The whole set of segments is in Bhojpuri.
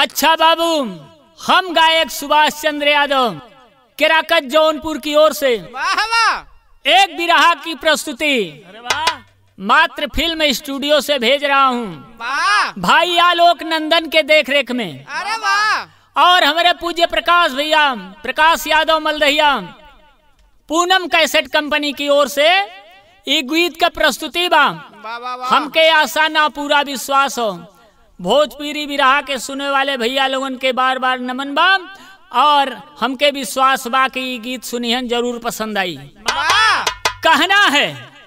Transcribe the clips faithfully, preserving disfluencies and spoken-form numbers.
अच्छा बाबू, हम गायक सुभाष चंद्र यादव केराकत जौनपुर की ओर से एक बिरहा की प्रस्तुति मात्र फिल्म स्टूडियो से भेज रहा हूँ भाई आलोक नंदन के देखरेख में। अरे वाह। और हमारे पूज्य प्रकाश भैया प्रकाश यादव मलदहिया पूनम कैसेट कंपनी की ओर से एक गीत का प्रस्तुति बा। हमके आशा ना पूरा विश्वास हो भोजपुरी बिरहा के सुने वाले भैया लोगन के बार बार नमन बा और हमके विश्वास बा कि गीत सुनिहन जरूर पसंद आई। कहना है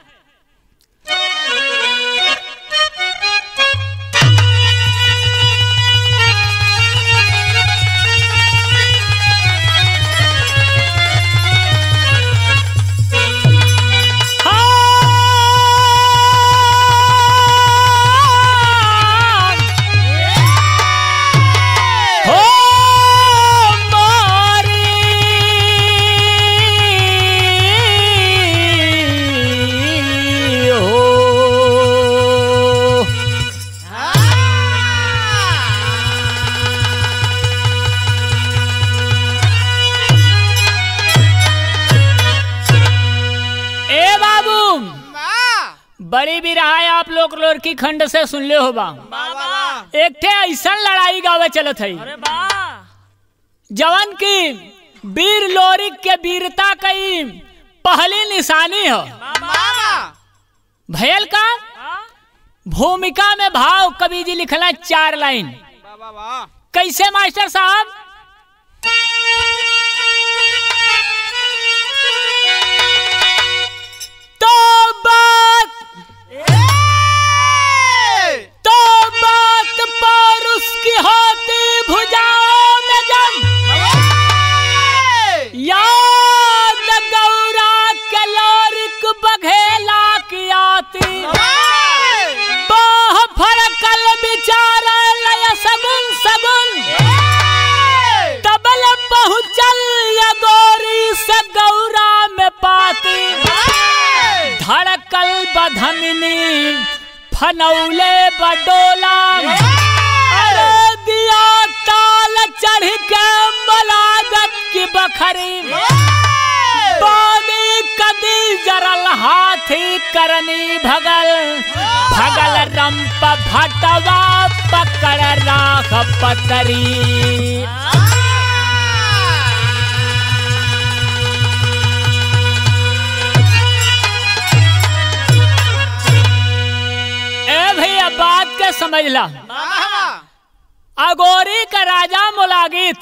बड़ी बिरहा आप लोग लोरकी खंड से सुन ले हो बा। एक ठे ऐसा लड़ाई गावे चलत है जवन की वीर लोरिक के वीरता कई पहली निशानी हो। भयल का भूमिका में भाव कवि जी लिखला चार लाइन। कैसे मास्टर साहब? तो बात तो बात पर उसकी होती भुजाओं में जम याद गौरा के लोरिक बघेला की आती बाह फरकल बिचारा लय सगुन सगुन तबल पहुंचल या गौरी से गौरा में पाती धड़कल बधमनी फनौले बडोला अरे दिया ताल चढ़ के मलागत की बखरी बानी कदी जरल हाथी करनी भगल भगल रंप भटवा पकड़ राख पतरी। बात के समझला अगोरी का राजा मोलागित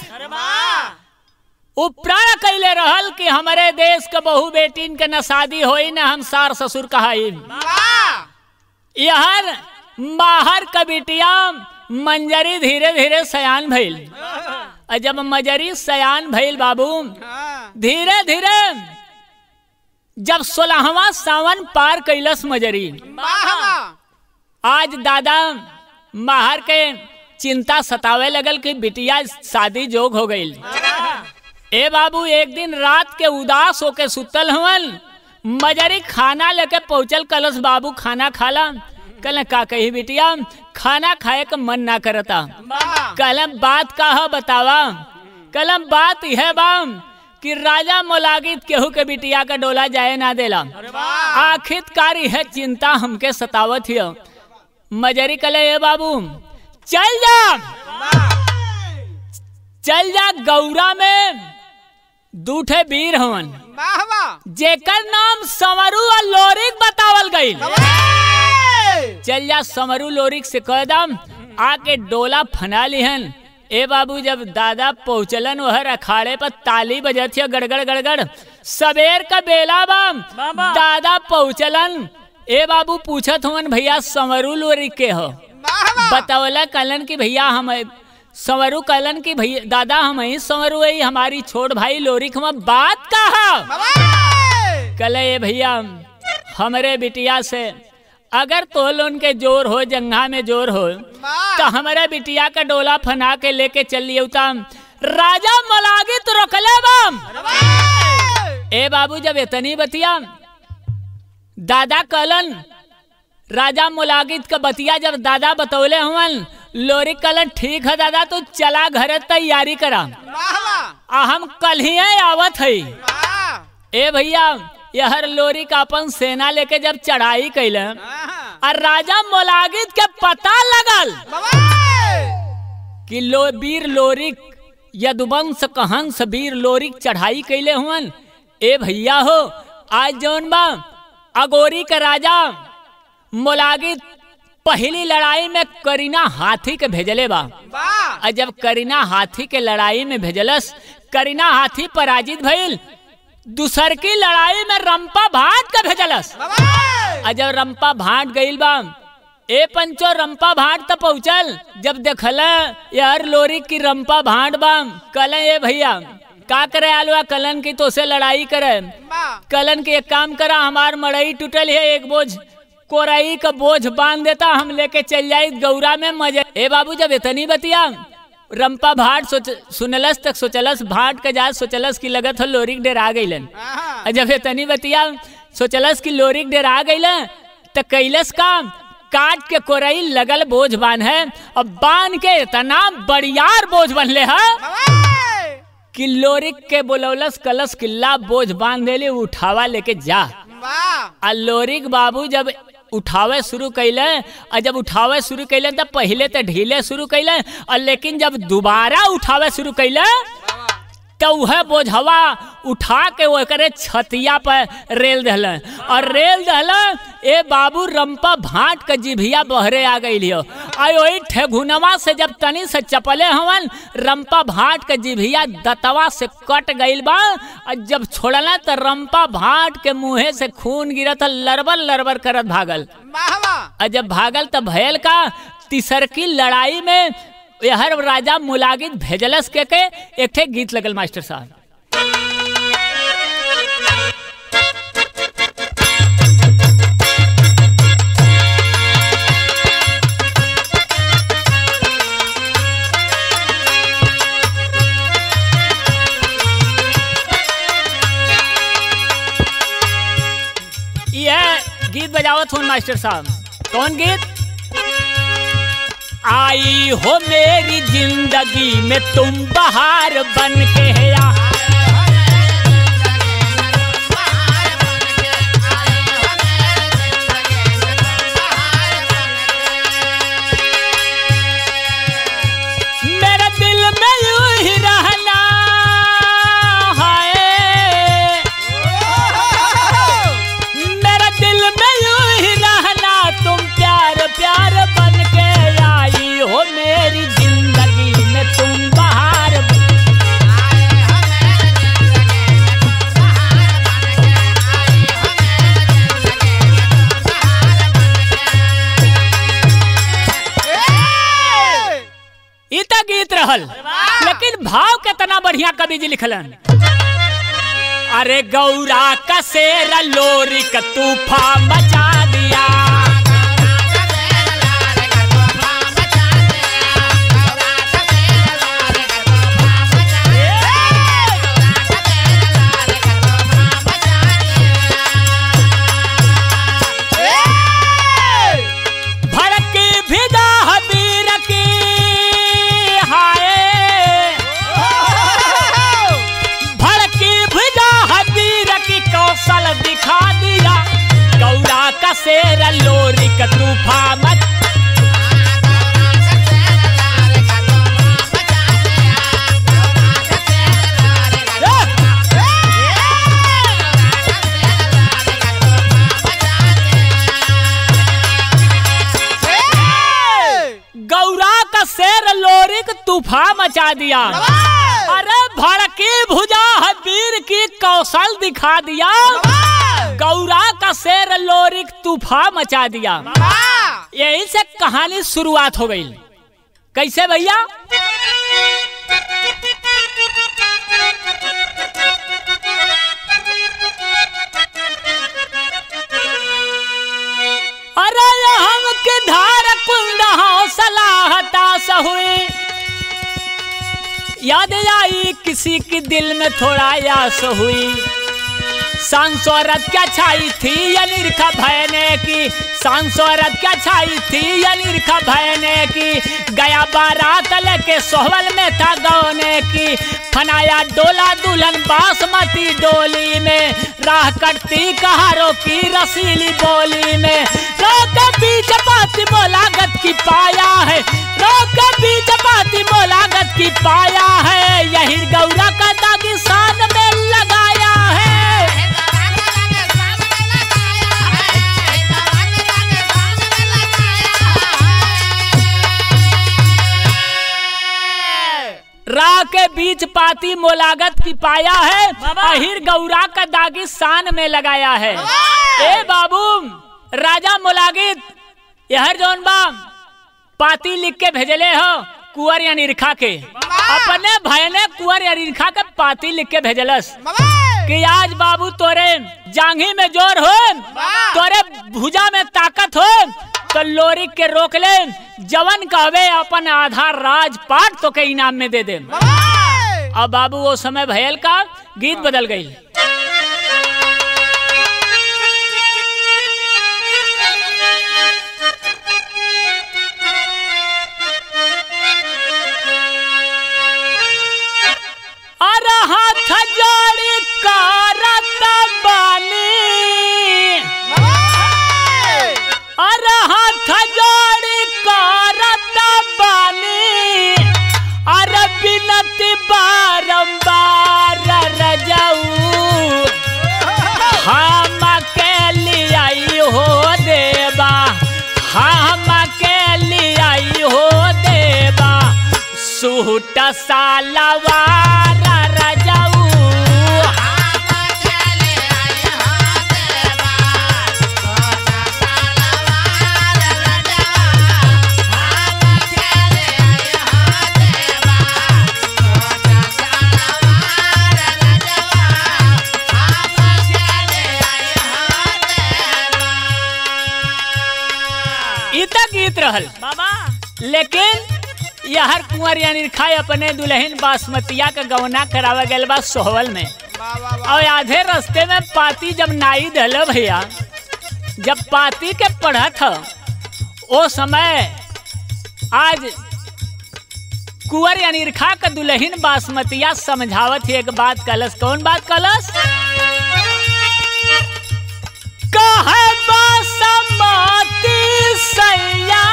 उपरण कैले रहल कि हमारे देश के बहु बेटीन के न शादी होई न हम सार ससुर कहाई। यहर माहर का बिटिया मंजरी धीरे धीरे सयान भइल। जब मंजरी सयान भइल बाबू धीरे धीरे जब सोलहवा सावन पार कैलस मंजरी आज दादा माहर के चिंता सतावे लगल कि बिटिया शादी जोग हो गई। ए बाबू एक दिन रात के उदास होके सुतल हवन मजरी खाना लेके पहुंचल कलश बाबू खाना खाला। कल का कही बिटिया खाना खाए का मन ना करता। कलम बात का है बतावा। कलम बात यह बाम कि राजा मोलागित केहू के बिटिया का डोला जाए ना देला। आखिरकार यह चिंता हमके सतावत है। मजरी कले ए बाबू चल जा चल जा गौरा में दूठे वीर हवन जेकर नाम समरू और लोरिक बतावल गई। चल जा समरू लोरिक से कह दम आके डोला फना लिहन। ए बाबू जब दादा पहुंचलन वह अखाड़े पर ताली बजत है गड़गड़ गड़गड़ सबेर का बेला बाम दादा पहुंचलन। ए बाबू पूछत हवन भैया समरू लोरिक के हो? बतावला कलन की भैया हम समरू कलन की भैया दादा हम ही समरू है हमारी छोट भाई लोरिक हम बात कहा कले भैया हमरे बिटिया से अगर तो उनके जोर हो जंघा में जोर हो तो हमारे बिटिया का डोला फना के लेके चल लियो। राजा मोलागित रोकले बाम। ए बाबू जब इतनी बतिया दादा कलन राजा मोलागित का बतिया जब दादा बतौले हुवन लोरी कलन ठीक है दादा तू चला घरे तैयारी करा आ हम कल ही आवत है। ए भैया यहर लोरी का अपन सेना लेके जब चढ़ाई कैल और राजा मोलागित के पता लगल कि लो वीर लोरिक यदुवंश कहंस वीर लोरिक चढ़ाई कैले हुन। ए भैया हो आज जौन बा अगोरी के राजा मोलागित पहली लड़ाई में करीना हाथी के भेजले बा। और जब करीना हाथी के लड़ाई में भेजलस करीना हाथी पराजित भइल। दूसर की लड़ाई में रंपा भाट के भेजलस। और जब रंपा भाट गइल बा ए पंचो रंपा भाट तक पहुंचल। जब देखल यार लोरी की रंपा भाट बा कल ए भैया का करे आलवा कलन की तो से लड़ाई करे। कलन के एक काम करा हमार मड़ई टूटल है एक बोझ कोरई का बोझ बांध देता हम लेके चल जाई गौरा में मजे। ए बाबू जब इतनी बतिया रंपा भाट सोच सुनलस तक सोचलस भाट के जा सोचलस की लगत हो लोरिक डेरा गइलन। जब इतनी बतिया सोचलस की लोरिक डेरा गइलन त कैलस काम काट के कोरई लगल बोझ बांध है और बांध के इतना बड़ियार बोझ बनले है कि लोरिक के बोलौलस कलश किल्ला बोझ बांध देले उठावा लेके जा। आ लोरिक बाबू जब उठावे शुरू कैले और जब उठावे शुरू कैले तब पहले तो ढीले शुरू कैले और लेकिन जब दोबारा उठावे शुरू कैले तो वह बोझवा उठा के वो करे छतिया पर रेल दहल और रेल दहल ए बाबू रंपा भाट के जिभिया बहरे आ गई लियो। आई वही ठेघुनवा से जब तनी से चपले हवन रंपा भाट के जिभिया दतवा से कट गइल बा। और जब छोड़ला तो रंपा भाट के मुँहे से खून गिरत लरबर लरबर करत भागल। और जब भागल तो भयल का तीसर की लड़ाई में यहर राजा मुलागित भेजलस के के एक ठे गीत लगल मास्टर साहब। यह गीत बजावत हूँ मास्टर साहब। कौन गीत? आई हो मेरी जिंदगी में तुम बहार बन के या मेरे दिल में यूं ही रहना है मेरे दिल में यूं ही रहना तुम प्यार प्यार बन के हो मेरी जिंदगी में तुम बहार इतना गीत रहल लेकिन भाव कितना बढ़िया कवि जी लिखलन। अरे गौरा का शेर लोरी का तूफान मचा दिया दिखा दिया गौरा का शेर लोरी का तूफान मच गौरा का शेर लोरी का तूफान मचा दिया। अरे भड़की भुजा है वीर की कौशल दिखा दिया गौरा का शेर लोरिक तूफान मचा दिया। यही से कहानी शुरुआत हो गई। कैसे भैया? अरे हम के धार कुंड हौसला हताश हुई याद आई किसी के दिल में थोड़ा यास हुई सांसौरत क्या छाई थी अनिरखा भयने की, सांसौरत क्या छाई थी अनिरखा भयने की, गया बारात लेके सोहवल में था गौने की, फनाया डोला दुल्हन बासमती डोली में, राह कटती कहारों की रसीली बोली में, रोक बीच पाती मोलागत की पाया है, रोक बीच पाती मोलागत की पाया है, यही गौरा का दागी शान में लगाया है। राह के बीच पाती मोलागत की पाया है, अहिर गौरा का दागी शान में लगाया है। ए बाबू राजा मोलागित यहर जौन बा पाती लिख के भेजले हो कुंवर अनिरखा के, अपने भाई ने कुंवर अनिरखा के पाती लिख के भेजलस कि आज बाबू तोरे जांघी में जोर हो, तोरे भुजा में ताकत हो, तो लोरी के रोक ले, जवन कहवे अपन आधा राजपाट तो के इनाम में दे दे। अब बाबू वो समय भयल का गीत बदल गई। अरे हाथ जोड़ी करत बानी, अरे हाथ जोड़ी करत बानी, अरे बिनती बारंबार रजाऊ, हम के लियाई हो देबा, हम के लियाई हो देबा, सूट सालवार रजाऊ। गीत रहल बाबा, लेकिन यहर कुंवर अनिरखा अपने दुल्हन बासमतिया का गवना करावा गया बा सोहवल में, और आधे रास्ते में पाती जब नाई दल भैया, जब पाती के पढ़ा था वो समय आज कुंवर अनिरखा का दुल्हन बासमतिया समझावत ही एक बात कलस। कौन बात कलस? कहे बासमती सैया,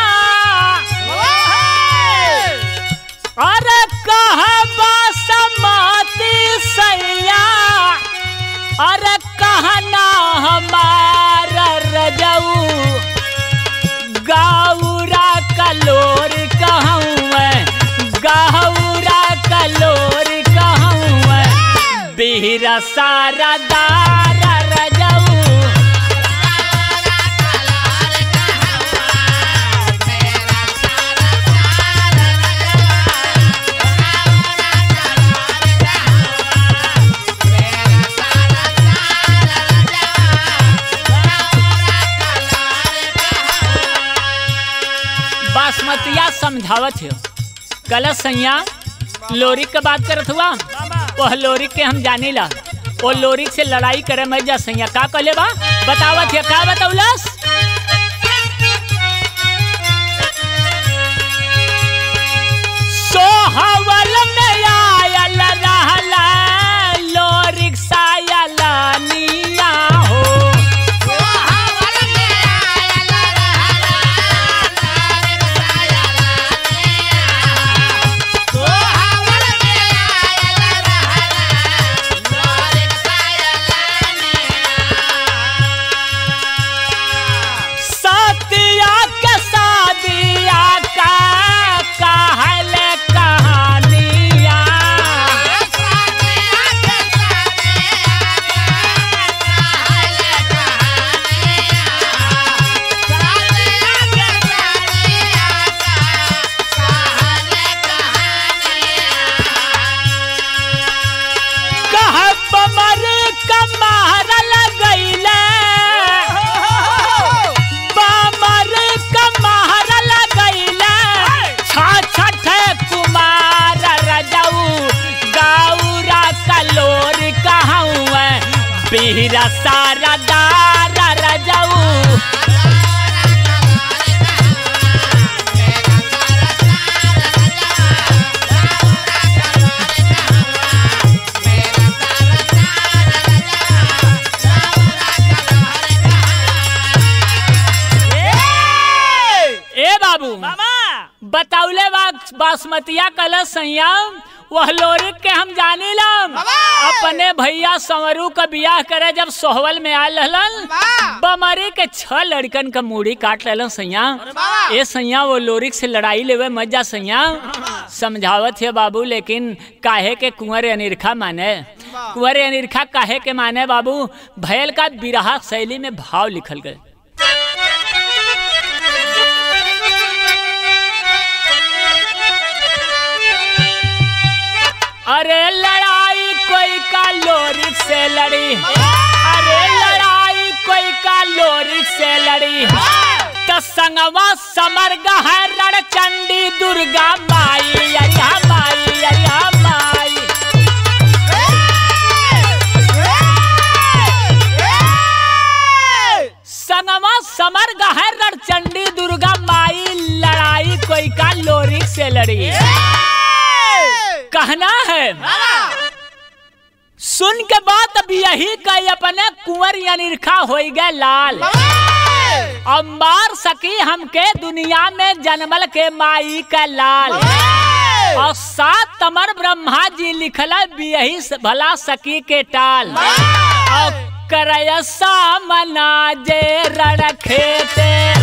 अरे कहे बासमती सैया, अरे कहना हमारा रजाऊ, गौरा कलोर कहूँ मैं, गौरा कलोर कहूँ मैं, बीरा सारा दारा रजाऊ। बासमतिया समझावत हो गलत सैया, लोरिक के बात करत हुआ, वह लोरिक के हम जाने ला, वो लोरिक से लड़ाई करे मैं जा सैया का कहले बा बतावत है, का बताउलस? सोहवल में आयल रहला लोरिक सायला निया हो, मेरा सारा दारा रजाऊ ए बाबू बताउले बासमतिया कलश संयम वह लोरिक के हम जानी लम अपने भैया संवरू का बियाह करे जब सोहवल में आयल रहलन बमरी के छह लड़कन का मूड़ी काट लेलन सैया ए सैया वो लोरिक से लड़ाई लेवे मजा सैया समझावत है बाबू लेकिन काहे के कुंवर अनिरखा माने कुंवर अनिरखा काहे के माने बाबू भयल का बिरहा शैली में भाव लिखल गए। अरे लड़ाई कोई का लोरिक से लड़ी अरे लड़ाई कोई का लोरिक से लड़ी तो संगवा समर गहर रण चंडी दुर्गा माई अरिया माई अरिया माई संगवा समर गहर रण चंडी दुर्गा माई लड़ाई कोई का लोरिक से लड़ी कहना है सुन के बात अब यही कही अपने कुंवर अनिरखा हो गए लाल अब मार सकी हमके दुनिया में जन्मल के माई का लाल और सात तमर ब्रह्मा जी लिखला बियही भला सकी के टाल और करयसा मना जे रण खेते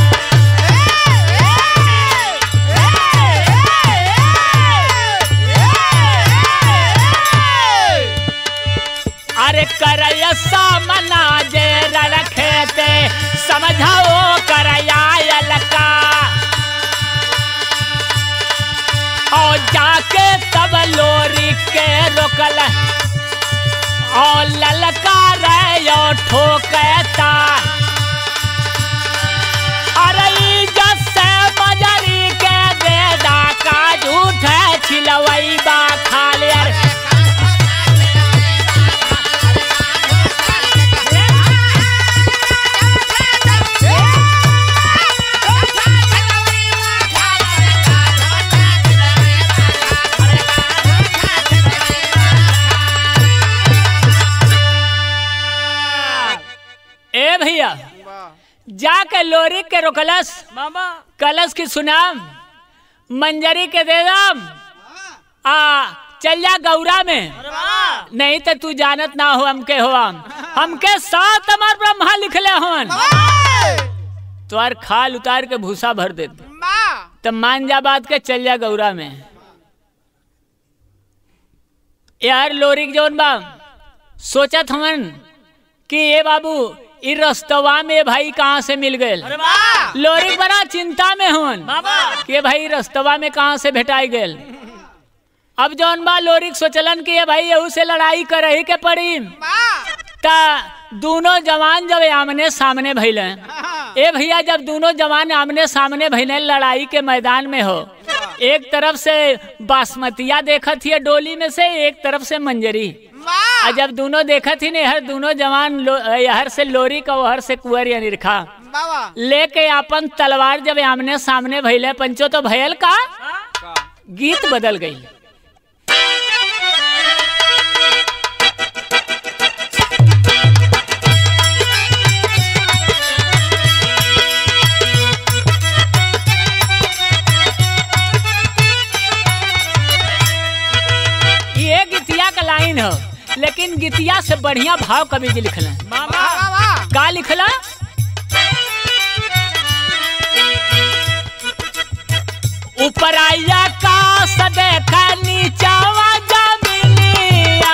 अरे करयसा मना जे रण खेते समझाओ करयायल का और जाके तब लोरी के रोकल और ललकार ठोकता अरे इज्जत से मजरी के दे डाका झूठ छिलवई बा खाले ए भैया जाके लोरी के रोकलस मामा कलश की सुना मंजरी के दे दम आ चल जा गौरा में नहीं तो तू जानत ना हो हमके हो हम हमके सात अमर ब्रह्मा लिखले हवन तोर खाल उतार के भूसा भर दे तब मान जा बात के चल जा गौरा में यार लोरी जोन बा सोचत हमन कि ये बाबू इ रस्तवा में भाई कहाँ से मिल गए लोरी बड़ा चिंता में हवन कि भाई रस्तवा में कहाँ से भेटाई गए अब जौन बा लोरिक सोचलन कि ये भाई यहू से लड़ाई करही के पड़ी ता दोनों जवान जब आमने सामने भइले ए भैया जब दोनों जवान आमने सामने भइले लड़ाई के मैदान में हो एक तरफ से बासमतिया देखत ही डोली में से एक तरफ से मंजरी और जब दोनों देखत ही हर दोनों जवान हर से लोरी का हर से कुंवर अनिरखा लेके अपन तलवार जब आमने सामने भइले पंचो तो भयल का गीत बदल गई। ये गीतिया का लाइन हो लेकिन गीतिया से बढ़िया भाव कवि जी लिखला का लिखला ऊपर आया का सदेखा नीचावा जमीनिया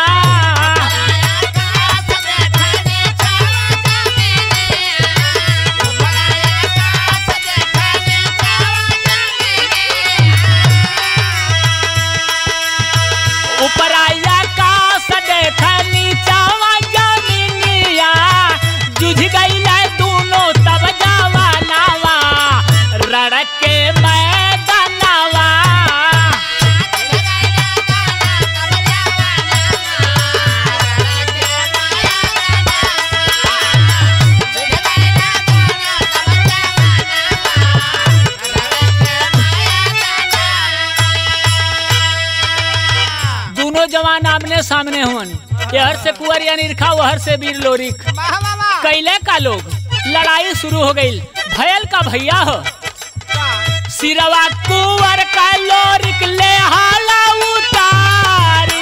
ऊपर आया का सदेखा नीचावा जमीनिया जुझ गई दोनों तब जावा नावा रड़क के मैदानवा नौजवान आमने सामने हुन, यहर से कुंवर अनिरखा वहर से वीर लोरिक। कैले का लोग लड़ाई शुरू हो गई। भयल का भैया हो सिरवा कुंवर का लोरिक ले हाला उतारी।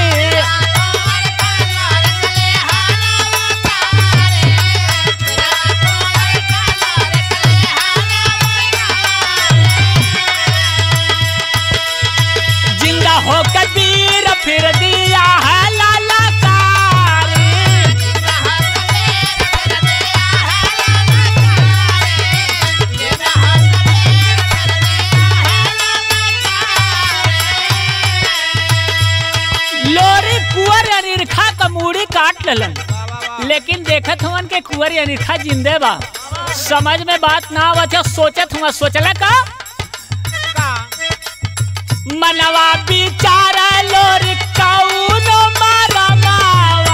जिंदा होकर वीर फिर दिया है ललकारी। लोरी कुंवर अनिरखा का मूड़ी काट लेलन, लेकिन देखत हुआ के कुंवर अनिरखा जिंदे बा। समझ में बात ना आवत है, सोचत हुआ सोचला का मनवा बिचारा लोरी कौनो मरमावा।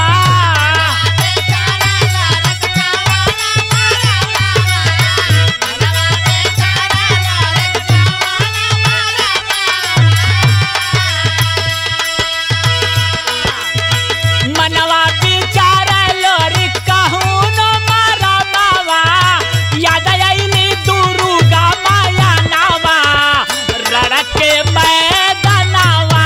मनवा बिचारा लोरी कौनो मरमावा। याद आइली दुर्गा माया नावा रड़के मैदानवा।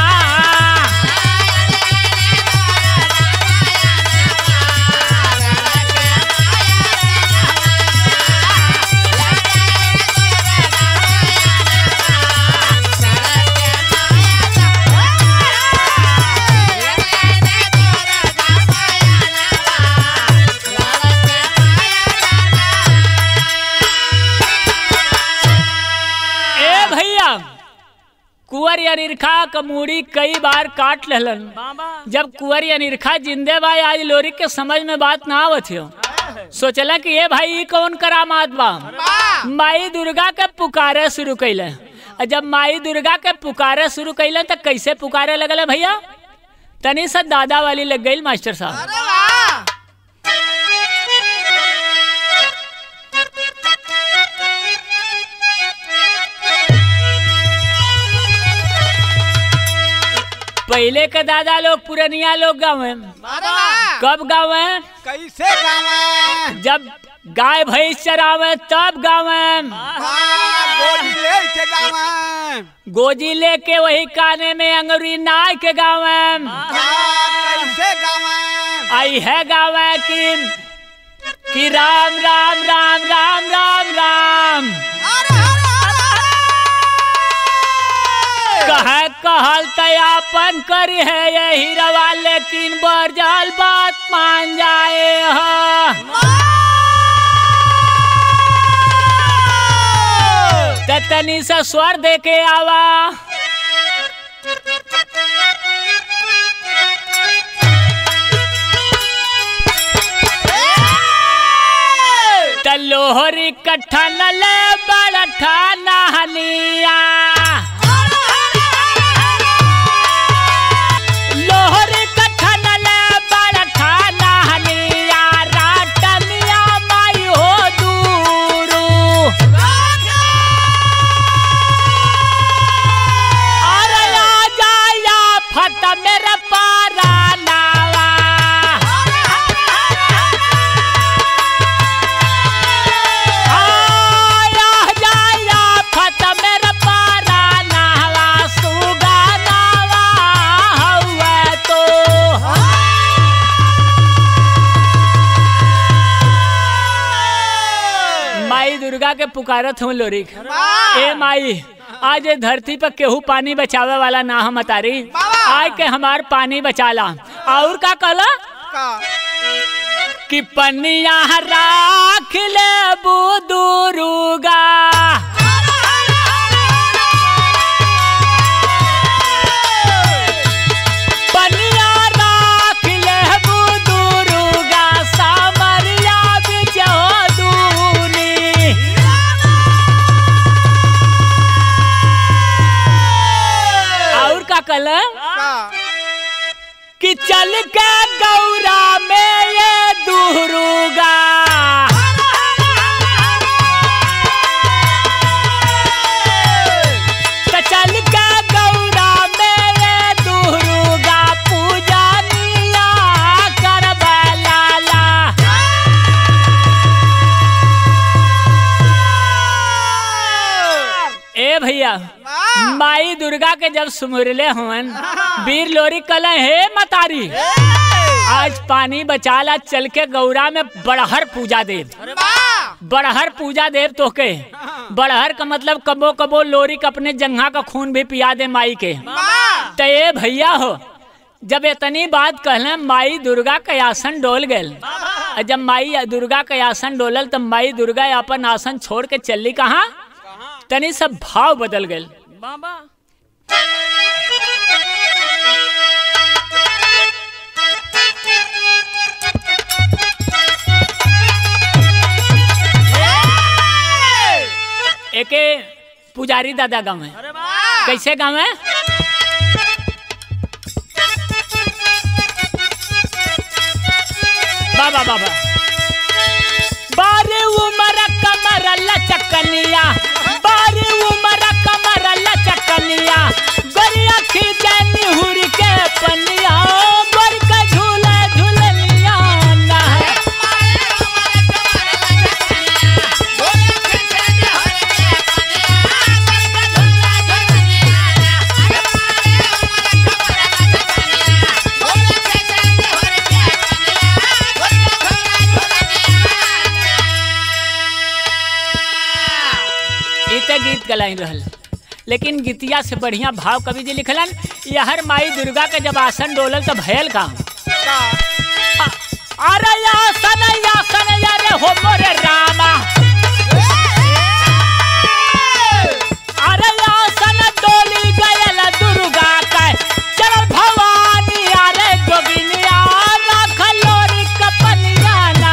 ए भैया कुंवर अनिरखा का मूड़ी कई बार काट लेलन। जब कुंवर अनिरखा जिंदे भाई आज लोरी के समझ में बात ना आवत हो, सोचला कि ये भाई ई कौन करामात बा। माई दुर्गा के पुकारे शुरू कैले। जब माई दुर्गा के पुकारे शुरू कैले तो कैसे पुकारे लगल भैया? तनी सा दादा वाली लग गई मास्टर साहब। पहले के दादा लोग पुरनिया लोग गाँव कब गाँव कैसे गावे? जब गाय भैंस चरावे तब गावे। गोदी लेके गावे। गोजी लेके वही काने में अंगूरी नाय के गावे। कैसे गावे? आई है गावे कि कि राम राम राम राम राम राम कहे कहल तयापन करी है ये हीरवा, लेकिन बरजाल बात मान जाए हा। तनी से स्वर दे के आवा। तलोहरी कट्ठा न ले बड़ा ठाना हनिया। लोहरी कट्ठा न ले बड़ा ठाना हनिया। राटनिया माई हो दूरू। अरे आ जाया फट मेरे पारा नावा। दुर्गा के पुकारत हूँ लोरी। ए माई आज धरती पर केहू पानी बचावे वाला ना हम तारी, आय के हमार पानी बचाला। और का कहला कि पनिया राख ले बुदुर्गा। पनिया राख ले बुदुर्गा। सामरिया बिच हो दूनी। और का कहला कि चल के गौरा में ये दुर्गा। तो चल के गौरा में ये दुर्गा। भैया माई दुर्गा के जब सुमरले हुन वीर लोरी कल हे मतारी आज पानी बचाला चल के गौरा में बड़हर पूजा देव बड़हर पूजा देव तो के बड़हर का मतलब कबो कबो लोरी के अपने जंघा का खून भी पिया दे माई के तो ये भैया हो जब इतनी बात कहले माई दुर्गा का आसन डोल गए जब माई दुर्गा का आसन डोलल तब माई दुर्गा अपन आसन छोड़ के चली कहाँ तनी सब भाव बदल गए बाबा एके पुजारी दादा गाँव है कैसे गाँव है बाबा बाबा बारे उमर कमर लचकनिया बारे उमर कमर लचकनिया गोरिया खींचे निहुर के पनिया गोर का झूला झूलनिया ना है गीत गलाई रहल लेकिन गीतिया से बढ़िया भाव कवि जी लिखलन यहर माई दुर्गा के जब आसन डोलल तो भयल का अरे आसन आसन यारे हो मोरे रामा अरे आसन डोली गयल दुर्गा का चल भवानी अरे जोगिनिया रख लोरी कपनिया ना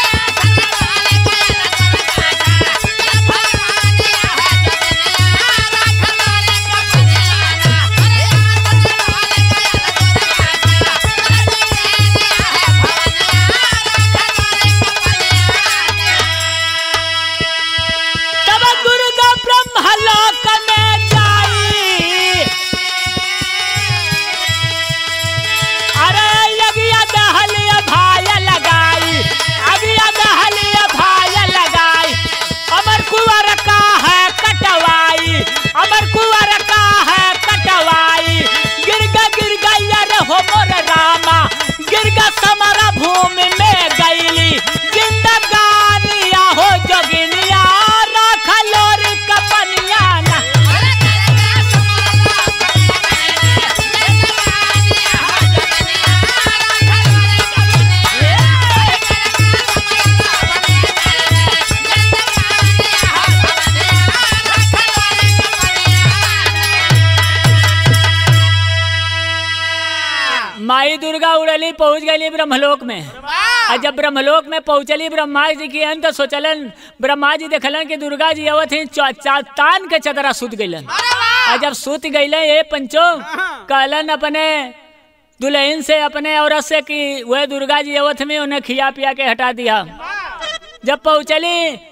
माई दुर्गा उड़ली पहुंच गई ब्रह्मलोक में और जब ब्रह्मलोक में पहुंचली ब्रह्मा जी की अंत सोचलन ब्रह्मा जी देखलन कि दुर्गा जी आवत ही तान के चदरा सुत गईलन और जब सुत गईले ये पंचो कहलन अपने दुल्हन से अपने औरत से कि वह दुर्गा जी आवत में उन्हें खिया पिया के हटा दिया। जब पहुंचली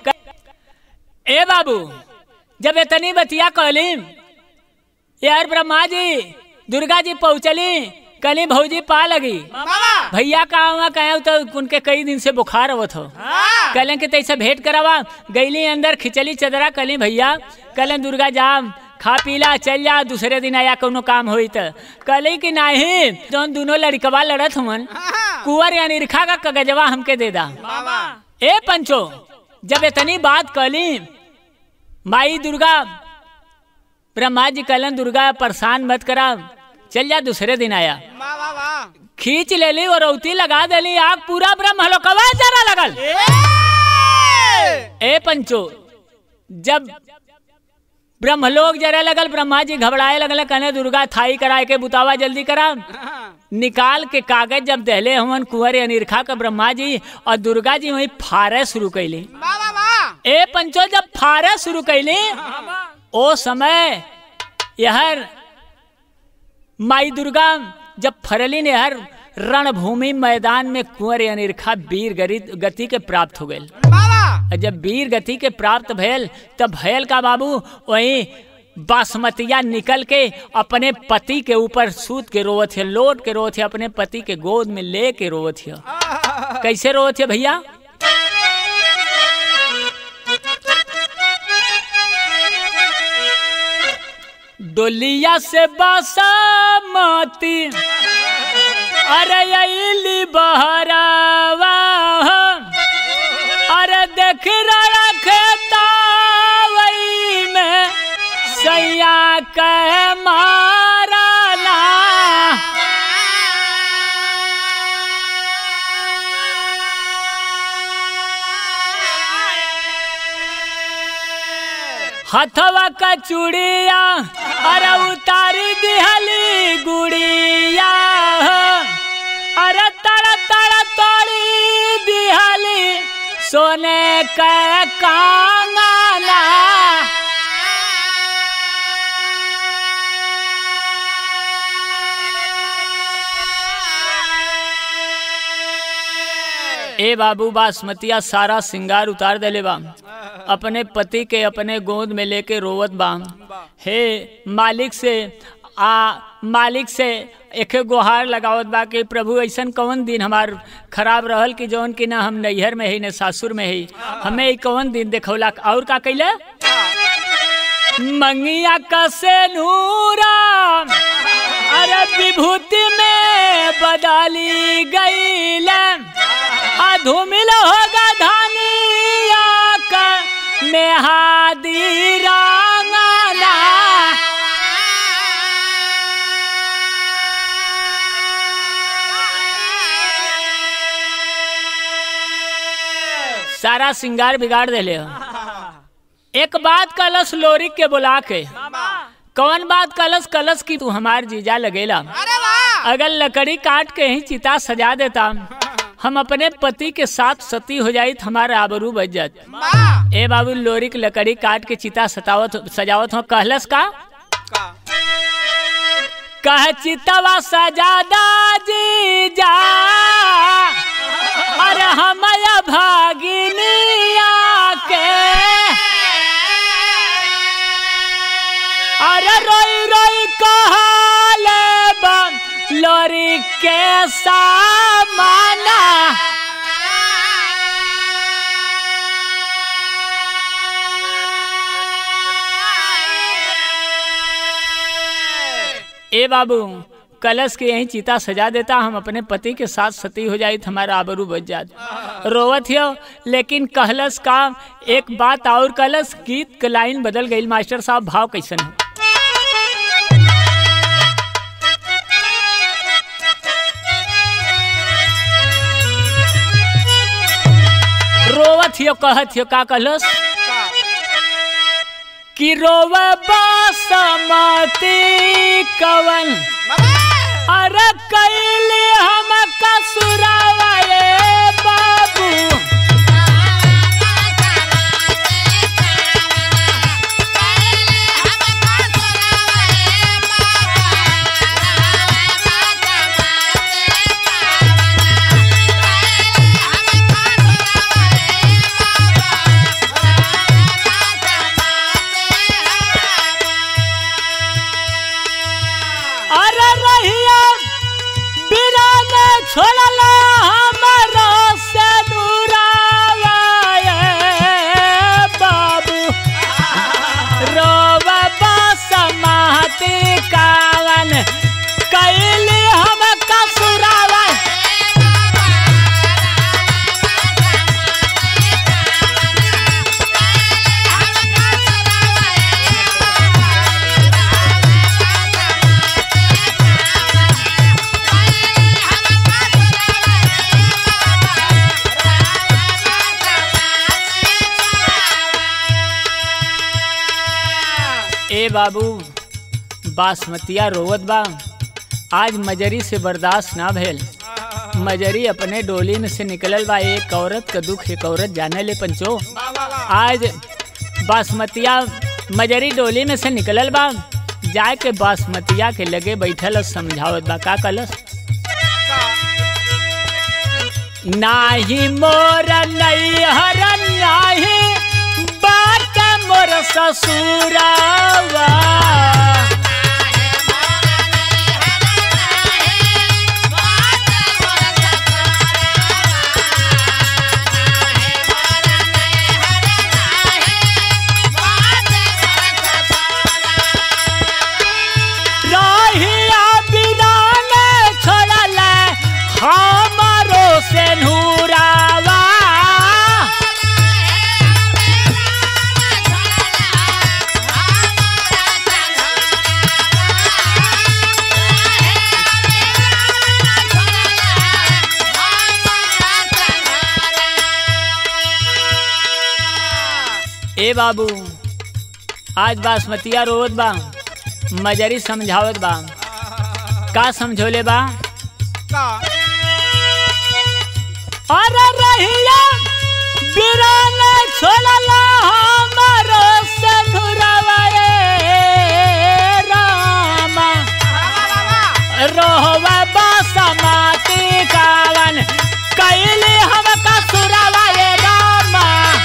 ए बाबू जब इतनी बतिया कहली यार ब्रह्मा जी दुर्गा जी पहुंचली कली भौजी पा लगी भैया कहा कहे तो उनके कई दिन से बुखार आवत हो कहले कि तैसे भेंट करावा गईली अंदर खिचली चदरा कली भैया कहले दुर्गा जाम खा पीला चल जा दूसरे दिन आया कोनो काम होई तो कहली कि नहीं जौन दोनों लड़कवा लड़त हुन कुंवर या निरखा का कागजवा हमके दे दा। ए पंचो जब इतनी बात कहली माई दुर्गा ब्रह्मा जी कहलन दुर्गा परेशान मत करा चल जा दूसरे दिन आया खींच ले ली और रौती लगा देली आग पूरा ब्रह्मलोकवा जरा लगल। ए पंचो जब ब्रह्मलोक जरा लगल ब्रह्मा जी घबराए लगल कहने दुर्गा थाई कराए के बुतावा जल्दी करा निकाल के कागज जब दहले हमन कुंवर अनिरखा का ब्रह्मा जी और दुर्गा जी वही फारे शुरू कैली। ए पंचो जब फारे शुरू कैली ओ समय यहर माई दुर्गा जब फरली ने हर रणभूमि मैदान में कुंवर अनिरखा वीर गति के प्राप्त हो गए। जब वीर गति के प्राप्त भयल तब भयल का बाबू वही बासमतिया निकल के अपने पति के ऊपर सूत के रोवत है लोट के रोवत है अपने पति के गोद में ले के रोवत है। कैसे रोवत है भैया डोलिया से बासमती अरे अली बहरावा अरे देख रहा खेता वही में सैया कह माराना हथवा का चूड़िया अरे उतारी दिहली गुड़िया अरे तड़ तड़ तोड़ी दिहली सोने का कांगना ए बाबू बासमतिया सारा सिंगार उतार देले बा अपने पति के अपने गोद में लेके रोवत बा हे मालिक से आ मालिक से एक गुहार लगावत बा कि प्रभु ऐसन कौन दिन हमार खराब रहल कि जौन कि ना हम नैहर में ही न सासुर में ही हमें ई कौन दिन देखौला और का कैले मंगिया कसे नूरा अरे विभूति में बदली गई धूमिल होगा धानिया का मेहादी रांगना सारा सिंगार बिगाड़ देले एक बात कलश लोरी के बुला के कौन बात कलश कलश की तू हमार जीजा लगेला अगर लकड़ी काट के ही चिता सजा देता हम अपने पति के साथ सती हो जाई हमारा आबरू बच जात ए बाबू लोरी की लकड़ी काट के चिता सतावत सजावत हो कहलस का कह चितवा सजादा जीजा अरे हमया भागिनिया के अरे रोई रोई कहले लोरी के सामना ए बाबू कलश के यही चिता सजा देता हम अपने पति के साथ सती हो जाई हमारा आबरू बच जात रोवत हो लेकिन कहलस का एक बात और कलश गीत का लाइन बदल गई मास्टर साहब भाव कैसन है रोवत हो कहत हो का कहलस कि रोव बासमती कवन अरे कैली हम कसुरावा ए बाबू छोड़ला हमारा से दूरावा ए बाबू रोवा बासमती कावन कैली हम कसुरावा ए बाबू बासमतिया रोवत बा आज मजरी से बर्दाश्त ना भेल मजरी अपने डोली में से निकलल बा एक औरत का दुख एक औरत जाने ले पंचो आज बासमतिया मजरी डोली में से निकलल बा जाए के बासमतिया के लगे बैठल समझावत बा का कलस नाही मोर नैहर नाही बाट मोर ससुरावा ए बाबू आज बासमतिया रोवत बा, मजरी समझावत बा। का समझोले बा? अरे रहिया बिरान छोड़ला हमारो सनुरवा रे रामा, रोहवा बासमती कावन कैली हम कसुरवा रे रामा।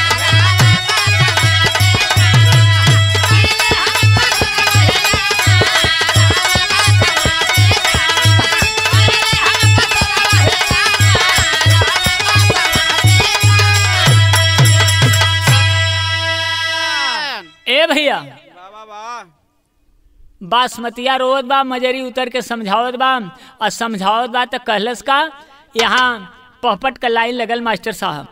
ए भैया बासमतिया रोवत बा, मजरी उतर के समझावत बा और समझावत बा तो कहलस का, यहाँ पहपट का लाइन लगल मास्टर साहब।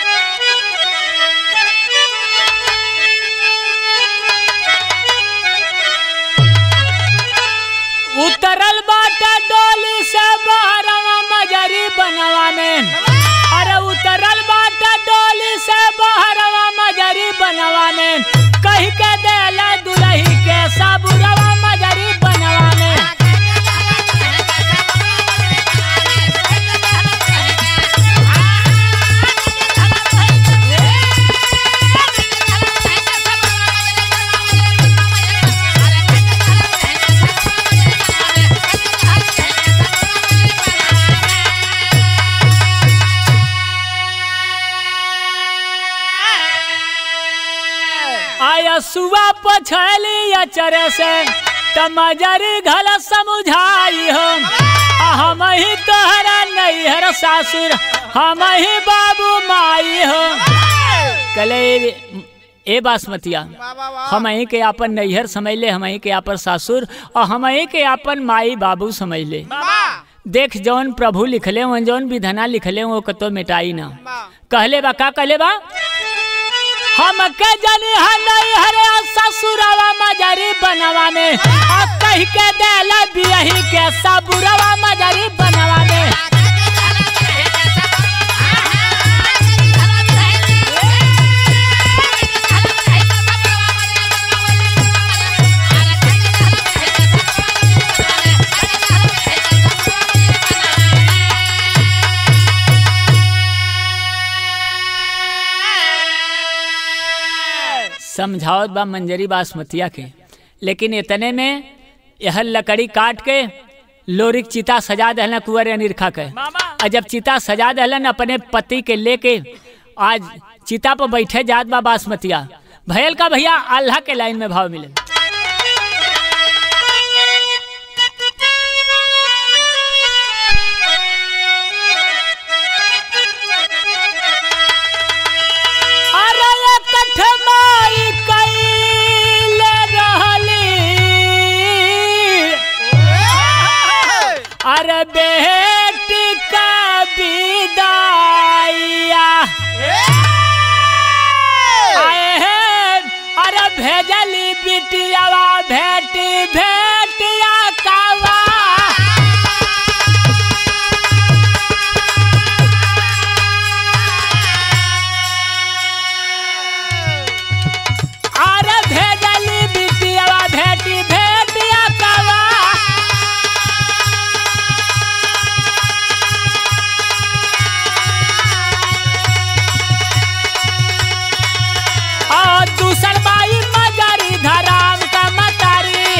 उतरल बाटा डोली से बहरवा मजरी बनवा में, अरे उतरल बाटा डोली से बहरवा मजरी बनवा में, कही के देला दुलही के साबुरवा मजरी बनवा में। आया सुबह पछली अचरे से तमजरी घल समझाई हो, हम ही तोहरा नैहर सासुर, हम ही बाबू माई हो। कले ए बासमतिया हम ही के अपन नैहर समझ ले, हम ही के अपन सासुर और हम ही के अपन माई बाबू समझ ले। देख जौन प्रभु लिखले वन, जौन विधना लिखले वो कतो मिटाई ना। कहले बा का कहले बा, हम के जानी नहीं हरे ससुरवा मजरी बनवा में, अब कह के देला बियही के साबुरवा मजरी बनवा में। समझावत बा मंजरी बासमतिया के, लेकिन इतने में यह लकड़ी काट के लोरिक चिता सजा दहलन कुंवर अनिरखा के। और जब चिता सजा दहलन अपने पति के लेके आज चिता पर बैठे जात बा बासमतिया, भयल का भैया अल्लाह के लाइन में भाव मिले। अरे बेटी का विदाइया आए हैं, अरे भेजली बिटियावा भेटी भेटिया कावा। अरे भेजली बिटियावा भेटी भेटिया कावा। दूसर बाई मजरी धराम का मतारी,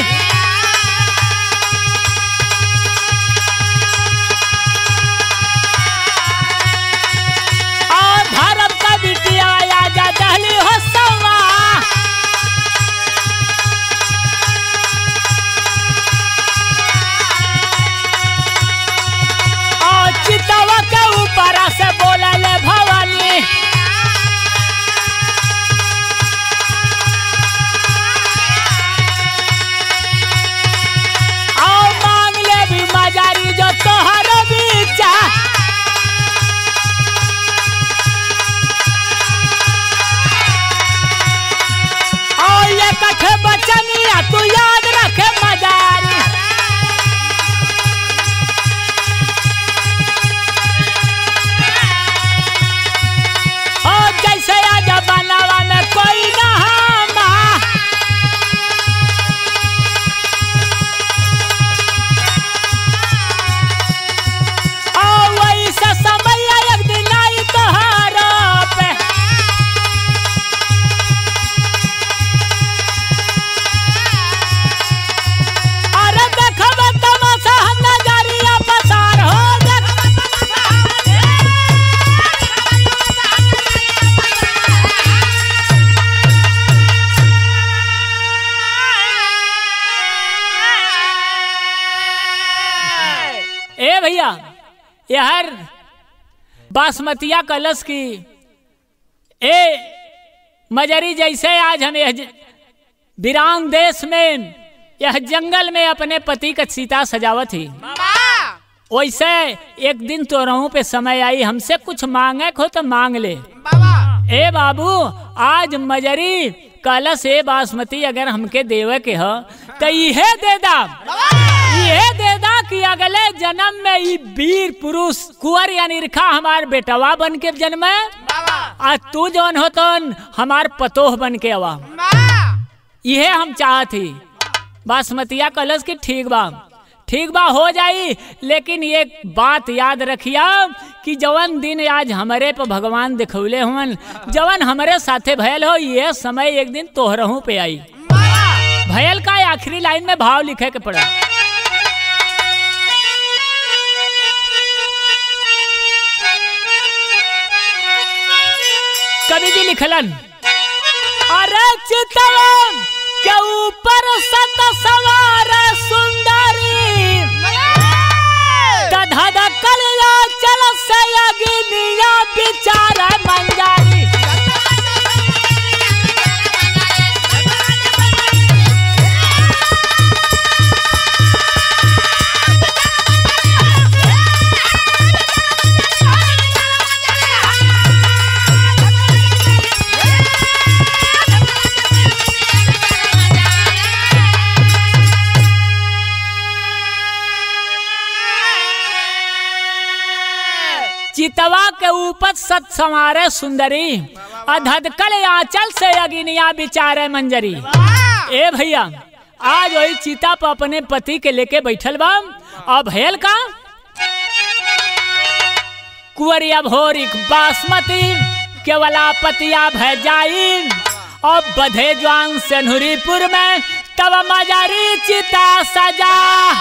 ए भैया यार बासमतिया कलश की ए मजरी जैसे आज हम यह वीरान देश में यह जंगल में अपने पति का सीता सजावत ही, वैसे एक दिन तो रहूं पे समय आई हमसे कुछ मांगे हो तो मांग ले। ए बाबू आज मजरी कलश ए बासमती अगर हमके देवे के हो तो यह दे दा, यह दे दा कि अगले जन्म में ये वीर पुरुष कुंवर या निरखा हमार बेटवा बन के जन्म आज तू जौन हो तो हमार पतोह बन के आवा। यह हम चाहती बासमतिया कलश की ठीक बा ठीक बा हो जाई, लेकिन ये बात याद रखिया कि जवन दिन आज हमारे पे भगवान दिखौले हुन जवन हमारे साथे भयल हो ये समय एक दिन तोहरहू पे आई। भयल का आखिरी लाइन में भाव लिखे के पड़ा। कवि जी लिखलन अरे चितवन के ऊपर सत सवार सुंदरी धधकल चल से अग्निया बिचार मंजारी। चितवा के ऊपर सत संवारे सुंदरी अधधकल आंचल से अगिनिया बिचारे मंजरी। ए भैया आज वही चिता पर अपने पति के लेके बैठल बा अब हेल का कुंवरिया भोरिक बासमती केवला पतिया भजाई और बधे जवान सेनुरीपुर में तब मजारी चिता सजा।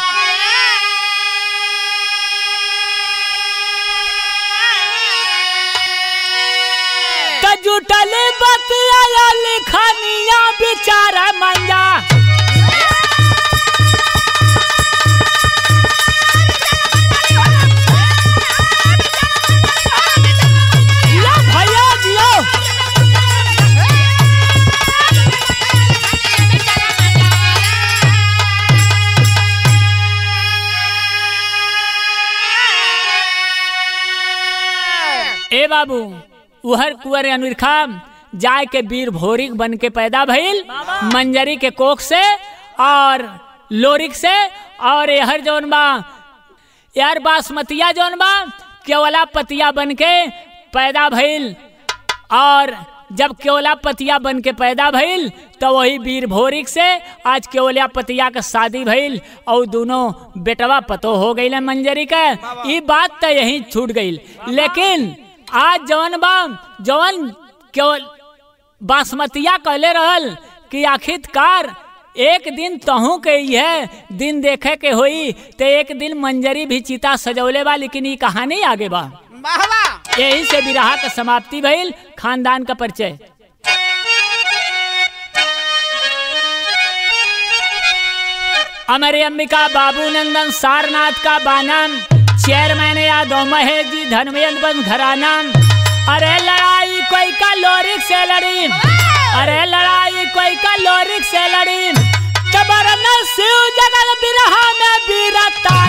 जुटल बतिया लिखनिया बिचारा मंजा। जियो भैया जियो। ए बाबू उहर कुंवर अनिरखा जाय के वीर भोरिक बन के पैदा भइल मंजरी के कोख से और लोरिक से और यहर जौन बा यार बासमतिया जौन बा केवला पतिया बन के पैदा भइल और जब केवला पतिया बन के पैदा भइल तो वही वीर भोरिक से आज केवला पतिया का शादी भइल और दोनों बेटवा पतो हो गई मंजरी का। ये बात तो यही छूट गई, लेकिन आज जवन बा जवन केवल बासमतिया कहले रहल कि आखिरकार एक दिन तहू के यह दिन देखे के होई तो एक दिन मंजरी भी चिता सजौले बा, लेकिन ये कहानी आगे बा। यही से विरहा का समाप्ति भइल, खानदान का परिचय। अमरे अंबिका बाबू नंदन सारनाथ का बानम चेयरमैन यादव महेश जी धनवेंद्र घराना। अरे लड़ाई कोई का लोरिक से लड़ी, अरे लड़ाई कोई का लोरिक से लड़ी, तबर न शिव जगत बिरहा में बीरता।